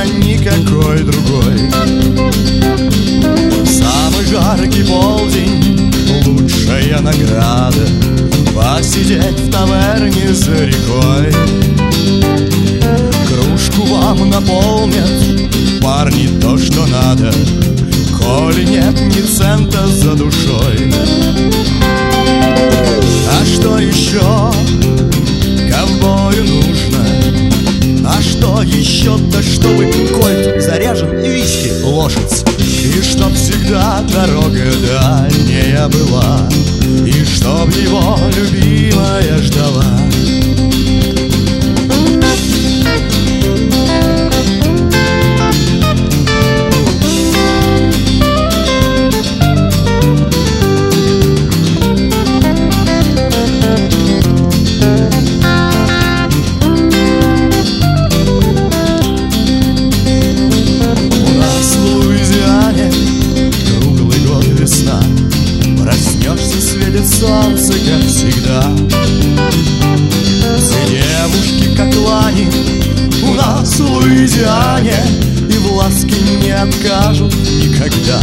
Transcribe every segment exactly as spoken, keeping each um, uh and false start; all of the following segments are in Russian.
а никакой другой. Самый жаркий полдень, лучшая награда — посидеть в таверне за рекой. Кружку вам наполнят парни то, что надо, коли нет ни цента за душой. А что еще ковбою нужно? А что еще-то, чтобы кольт заряжен, виски, лошадь, и чтоб всегда дорога дальняя была, и чтоб его любимая ждала. Солнце, как всегда. Все девушки, как лани, у нас в Луизиане, и в ласке не откажут никогда.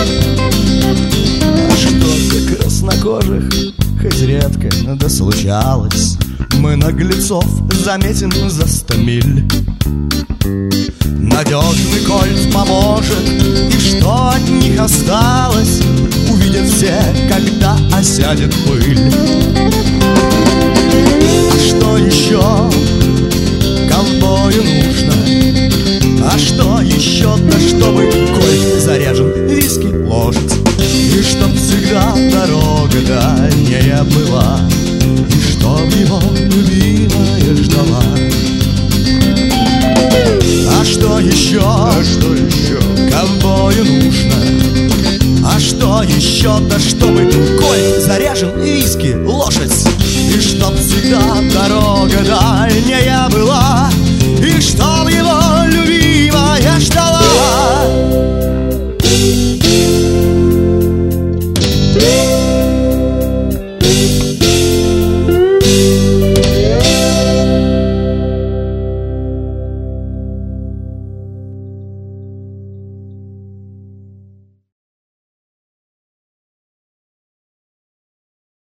А что-то краснокожих хоть редко, да случалось, мы наглецов заметим за сто миль. Надежный кольт поможет, и что от них осталось, увидят все, когда осядет пыль. А что еще ковбою нужно? А что еще-то, чтобы кольт заряжен, виски, лошадь, и чтоб всегда дорога дальняя была, и чтоб его любимая ждала. А что еще, а что еще ковбою нужно? А что еще-то, чтобы кольт заряжен